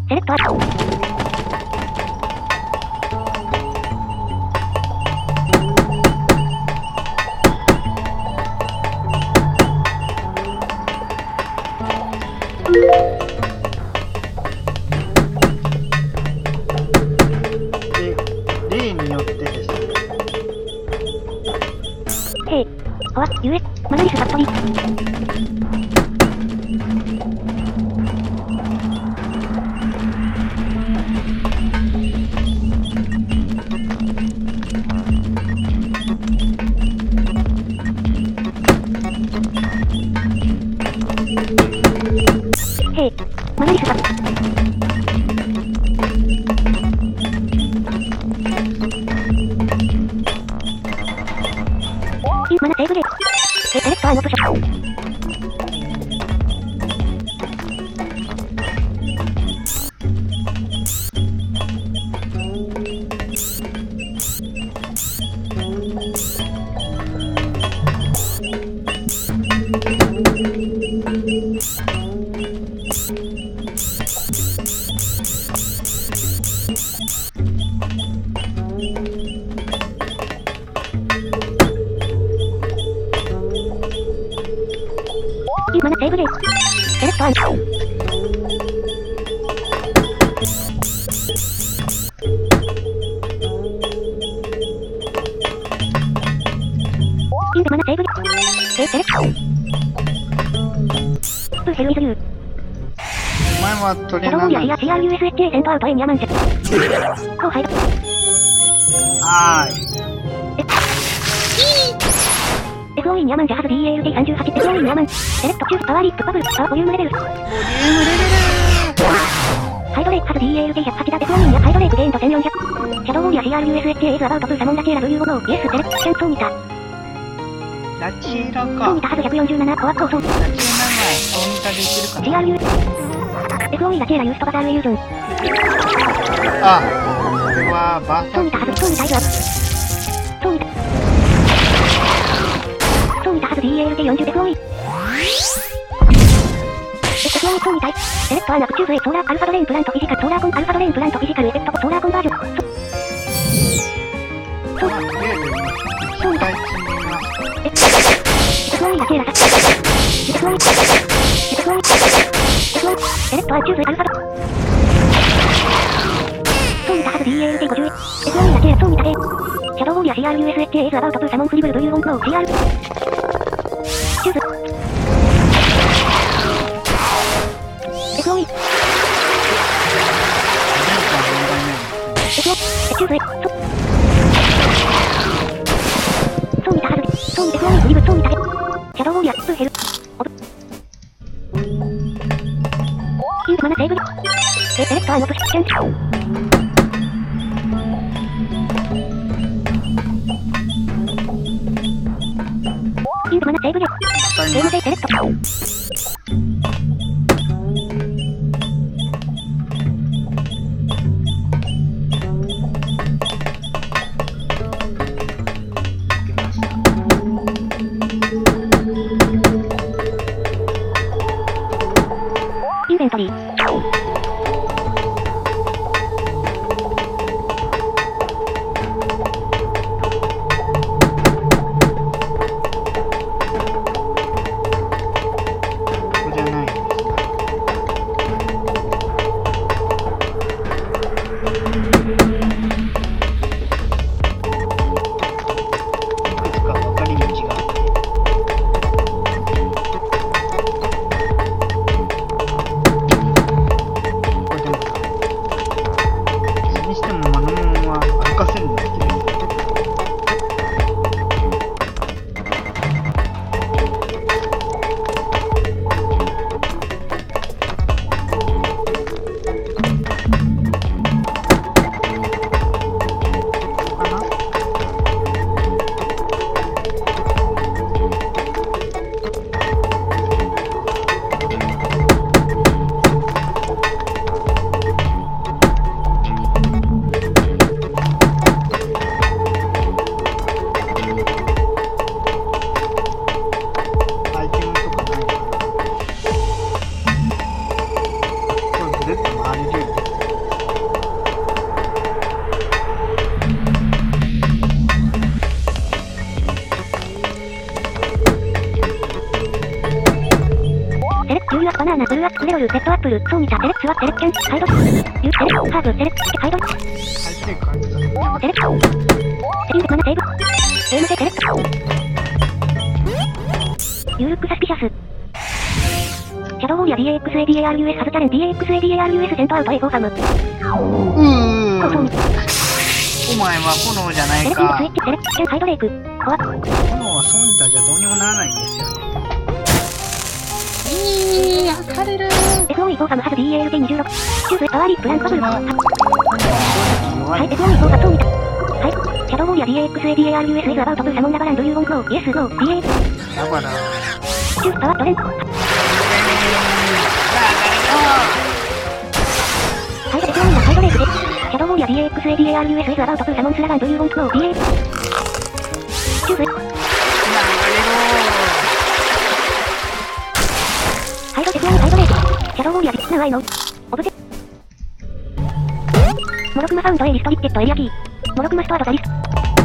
セレクトで、例によってですね。 へい。ほわ、ゆえ、マナリスファクトリー。へい。マナリスファクトリー。マナセーブレート。セレクトアンオプション。マナセーブレート。セレクトアンオプション。マナセーブレート。セレクト。プーヘルイズユー。 お前はトレーナードローリア CRUSHA セントアウトエニアマンジェ。後輩。FOE ニアマンジャハズ DALD38 FOE ニアマンセレクトチュースパワーリップバブルパワーボリュームレベルハイドレイクハズ DALD108 ダ FOE ニアハイドレイクゲインド1400シャドウウォリア CRUSHA イズアバウトプーサモンラチエラブユーゴノーイエスセレクトチェンソーミタラチエラか。 ソーミタハズ147コアコーソーラチエラ前、ソーミタでいけるかな。 CRU FOE ラチエラユーストバザーウェイユージョンあ、これはバーサソーミタハズソーミタイズアップソーミタハズ DALD40 FOE FOE ソーミタイセレクトアナプチューズエソーラーアルファドレインプラントフィジカルソーラーコンアルファドレインプラントフィジカルエフェクトソーラーコンバージョンソーミタいっぱい積んでみます。 FOE ラチエラサFOEセレクトアチューズエアルファドソーミタハズ DALD50 FOE ラチエラソーミタ A シャドウウォリア CRUSHA イズアバウトプーサモンフリブルブユーロンノー CR チューズ FOEチューズソーミタハズソーミタ FOE フリブソーミタ A シャドウウォリアプーヘルオブインクマナセーブセレクトアンオプションインクマナセーブレゲームでセレクトインベントリーロル、レッドアップル、ソーニタ、セレクツワ、セレクキャン、ハイド、ユー、セレク、ハーブ、セレク、ハイド、 ハイブレイクあるんだね。 セレク、セリング、マナ、セーブ、ゲームでセレク、ユールックサスピシャス。シャドウウォーリア DAXADARUS ハズチャレン DAXADARUS セントアウト A フォーサム。 お前は炎じゃないセレクティングか。 スイッチセレクキャンハイドレイク。コア。 炎はソニタじゃどうにもならないんですよね。焼かれる。 SOE フォーサムハズ DALT26。チューズパワーリープランバブル。はい、 はい。 SOE フォーサムソニタ。はい、シャドウウォーリア DAXADARUS is about to summonラバランドユーウォンノー。イエスノー。DA。 だから。 チューズパワートレン。はい、SOE のハイドレイクです。シャドウウォーリア DAXADARUS is about to summonラバランドユーウォンノー。DA。チューズ。ハイド SOE ハイドレイク。シャドウウォーリアナウアイノオブジェ。モロクマファウンド A リストリクテッドエリアキー。モロクマストアドザリスト。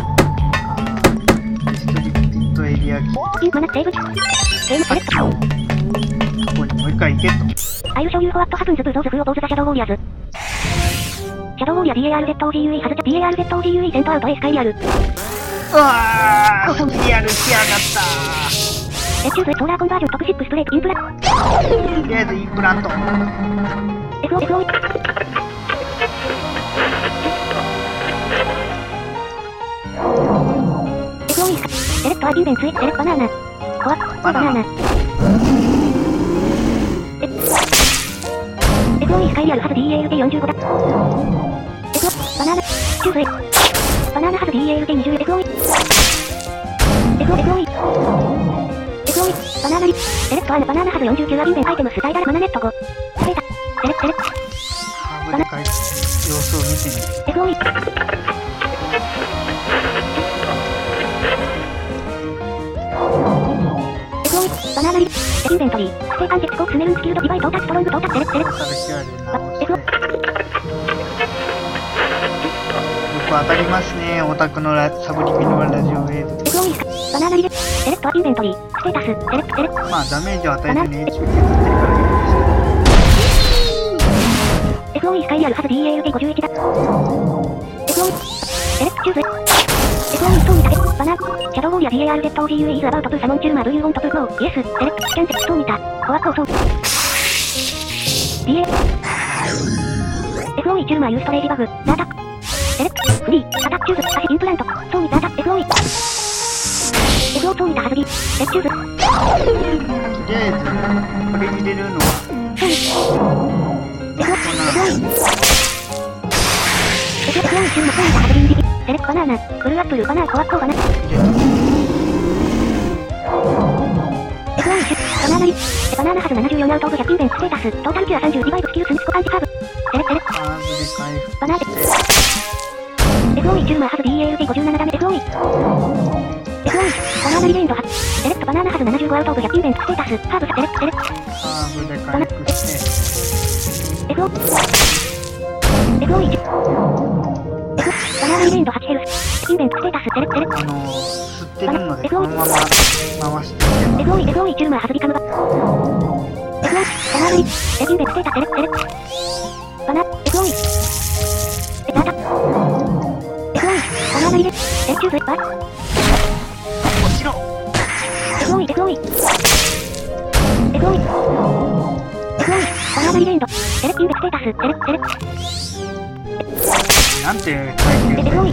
リストリクテッドエリアキー。 インマナセーブ。ゲームセレクト。 ここにもう一回行けと。 アイルショーユーフォワットハプンズブゾーズフーオボーズザシャドウウォーリアーズ。シャドウウォーリア DARZOGUE ハズチャ DARZOGUE セントアウト A スカイリアル。 うわー、リアルしやがった。 エチューズソーラーコンバージョントップシップスプレーインプラ。 とりあえずインプラント。 SOE。SOE セレクトアイティンベンツイセレクバナナ。コアバナナ。SOE スカイリアルハズ DALT45 だ。バナナ。チューズバナナハズ DALT20 SOE。SOE。バナナリ。セレクトアンバナナハズ49アインベンアイテムスダイダルマナネット5。セータ。セレク。 ハーブで書いて様子を見てみる。 SOE。SOE。バナナリ。セインベントリー。ステーカンジェットスメルンスキルドディバイトータストロングトータセレク。 よく当たりますね、オタクのサブリミナルラジオウェーブ。 SOE バナナリでセレクトアインベントリー。ステータスセレク。 まあダメージを与えずに HP で作ってるからいいです。 SOE スカイリアルハズ DALT51 だ。SOE。セレクチューズ。SOE ストーニタケ。バナ。シャドウウォーリア DARZOGUE is about to summonチューマー do you want to know? Yes. セレク。キャンセルストーニタ。コア構想。DA。SOE チューマーユーストレージバグ。ザアタック。セレク。フリー。アタックチューズ。足インプラント。ソーニタアタック。SOE。SO ソーニタハズギ。セレクチューズ。 とりあえず、これ入れるのは、 ソーニ。SOE。チューマーソーニタハズギンジギ。セレクバナナ。ブルーアップルバナーコアコーバナ。SOE シュバナナリ。バナナハズ74アウトオブ100イベントステータス。トータルキュア30ディバイトスキルスニスコパンチカーブ。セレク。 ハーブで回復バナーで。SOE チューマーハズ DALT57 ダメ SOE。SOE バナナリレンドハズ。セレクトバナナハズ75アウトオブ100イベントステータス。ハーブセレク。 ハーブで回復して、 SOE チュバナナリレンド8ヘルス。イベントステータスセレク。 吸ってるのでこのまま回していけば。 SOE チューマーハズビカムバ。SOE バナナリ。イベントステータスセレク。バナ。SOE。ダタ。SOE バナナリレ。セレクチューズバー。 落ちろ。 SOE。バナナリレンド。セレクインベステータスセレク。 なんて書いてる。 SOE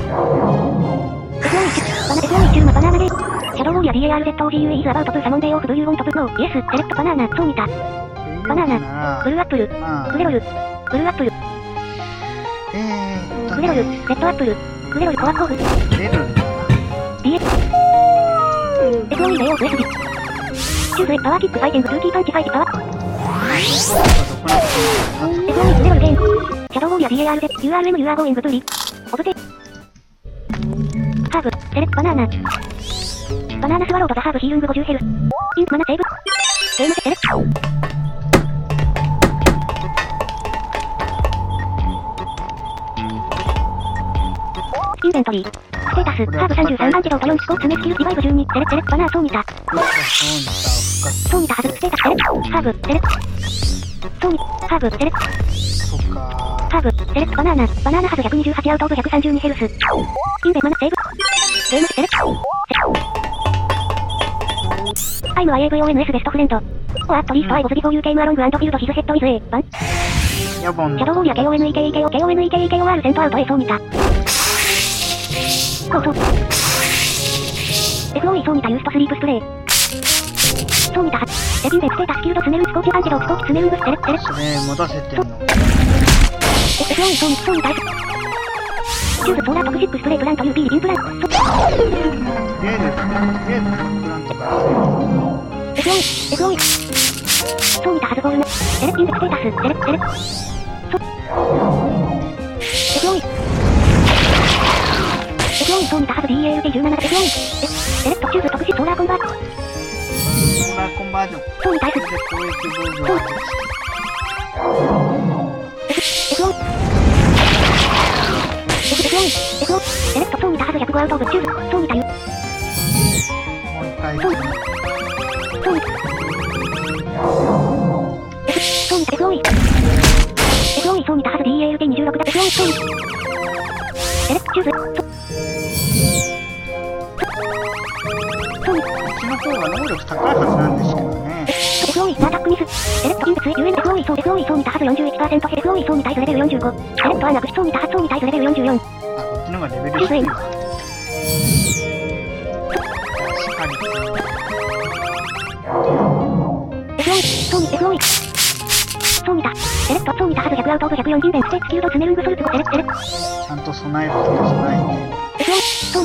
チューマーバナナレ。シャドウウォーリア DARZOGUE is about to summon day of do you want to know? Yes. セレクトバナナソーニタ。バナナ。ブルーアップル。クレロル。ブルーアップル。クレロル。レッドアップル。クレロルコアコーフ。 出るんだ。 DX。SOE レオー SB。チューズパワーキックファイテングトゥーキーパンチファイティパワー。SOE クレロルゲーム。シャドウウォーリア DARZ。URM you are going to be。オブジェ。ハーブ。セレクトバナナ。バナナスワロードザハーブヒールング50ヘルス。インマナセーブ。ゲームセレクト。インベントリー。ステータス、ハーブ33番自動と4スコーツメスキルディバイブ12、セレクバナーソーニタ。ソーニタハズ、ステータスセレクト、ハーブ、セレクト。 ソニ、ハーブ、セレクト。 そっかハーブ、セレクトバナナハズ128アウトオブ132ヘルス。インベマナセーブ。ゲームセレクト。タイムは AVONS ベストフレンド。オアットリーストアイボズビフォーユーケイムアロングアンドフィールドヒズヘッドイズ A。バン。 ヤボンシャドウボーリア KONEKEKOKONEKEKOR セントアウト A ソーニタ。コーソー。FOE ソーニタユーストスリープスプレイ。ソーニタハセピンベステータスキルドスネルスコーチアンテロスコーチスネルングステレッテレ。 それ持たせてんの。 FOE ソーニタイス。チューブソーラートクシップスプレープラント UP インプラント。 とりあえずプラントから FOE ソーニタハズボールナセレピンベステータスセレテレ。FOE ソーニタハズ DALT17 FOE セレクトチューブ特殊ソーラーコンバート。 ソーラーコンバージョン。 ソーニタイス。 これで攻撃防御を外して。 FOE セレクトソーニタハズ105アウトオブチューブソーニタユ。 もう一回。 ソーニタ FOE ソーニタハズ DALT26 だ FOE ソーニセレクトチューブこっちの方が能力高いはずなんですけどね。 FOE アタックミスセレクトインプツ FOE ソーニタハズ 41% FOE ソーニタイズレベル45セレクトアナクシソーニタハズソーニタイズレベル44。 あ、こっちの方がレベル低いわ。しっかり。 FOE ソーニタセレクトソーニタハズ100アウトオブ104銀弁ステーツキルドツネルングソルツゴセレクセレクちゃんと備えるときは備えて。 FOE ソー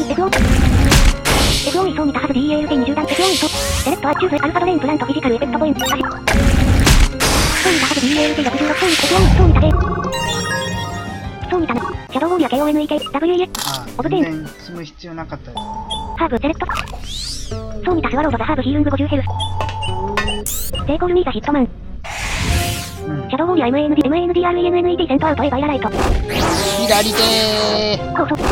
ニタハズ DALT20 段 FOE セレクトアチューズアルファドレインプラントフィジカルエフェクトポイントソーニタハズ DALT66 ソーニタでソーニタナシャドウウォーリア KONEKWES あ、 オブテイン全然積む必要なかったよ。 ハーブセレクトソーニタスワロードザハーブヒールング50ヘルステイコルミーザヒットマンシャドウウォーリア MANDRENNET セントアウト A バイアライト左でコーソ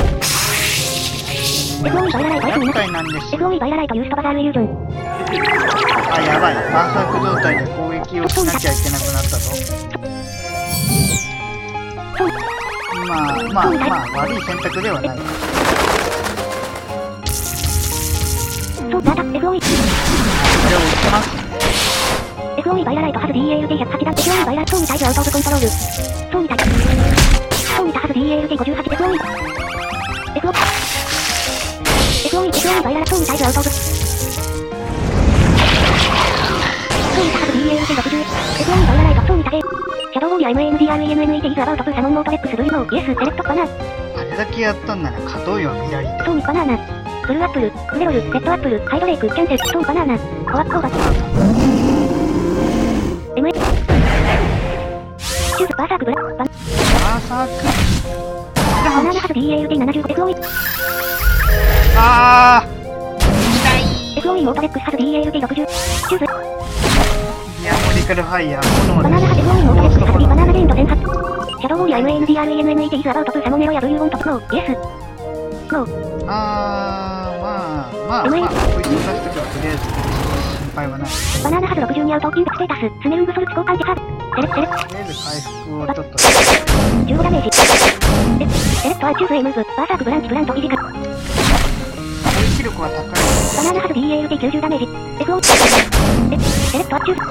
FOE バイアライト F にな厄介なんですよ。 FOE バイアライトユーストバザールイリュージョンあ、やばい。バーサーク状態で攻撃をしなきゃいけなくなったぞ。まあ、悪い選択ではない。 そうだ、FOE これを打ってますね。 FOE バイアライトハズ DALT108 段 FOE バイアライトソーニタイズアウトオブコントロールソーニタハズ DALT58 FOE バイアライトソーニタイズアウトオブソーニタハズ DALT60 FOE バイアライトソーニタでシャドウウォーリア MANDRENNET イズアバウトプーサモンノートレックス V ノーイエスセレクトバナーあれだけやったんなら勝とうよ、ミラリ。 ソーニバナナブルーアップルグレロルレッドアップルハイドレイクキャンセルソーンバナナコアッコーバMA チューズバーサークブラババーサークナナハズ DALT75 FOE あー FOE オートレックスハズ DALT60 チューズディアモリカルファイヤー炎バナナハズ FOE オートレックスハズ B バナナレインド18シャドウウォーリア MANDRENNET イズアバウトプーサモネロやブルーオントノーイエスノーまあ、こいつを出しとけばとりあえず心配はない。 バナナハズ62アウトインペクステータススネルングソルツ交換でハーセレクセレクとりあえず回復をちょっと。 15ダメージセレクトアチューズ A ムーブバーサークブランチプラントフィジカル攻撃力は高い。 バナナハズ DALT90 ダメージ FO セレクトアチューズ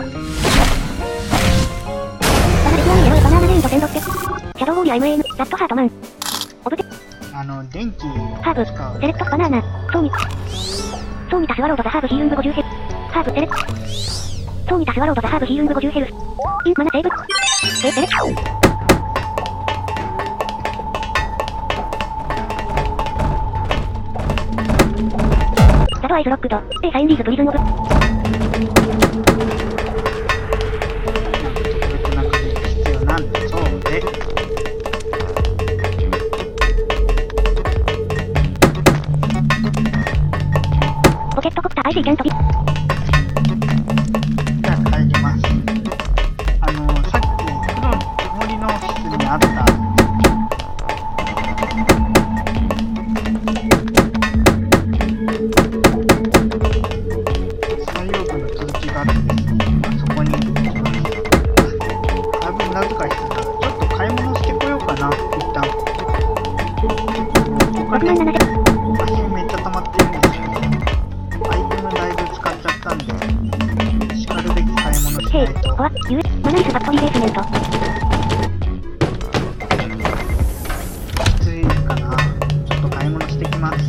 バナナレインド1600シャドウウォーリア MN ラットハートマンオブテ電気ハーブセレクトバナナソーニタスワロードザハーブヒールング50ヘルハーブセレクトソーニタスワロードザハーブヒールング50ヘルインマナセーブセレクトザドアイズロックド A サインリーズプリズンオブ特別なクリック必要なんでそうでポケットコプター IC キャントビじゃあ帰ります。さっき黒森のオフィスにあった採用部の続きがあってですね、そこに行きます。 お金 6万7000。 足めっちゃ溜まってるんですよ。アイテムだいぶ使っちゃったんで、しかるべき買い物しへい、 ないと。 ほわ、マナイスファクトリーベースメント。 きついかな。ちょっと買い物してきます。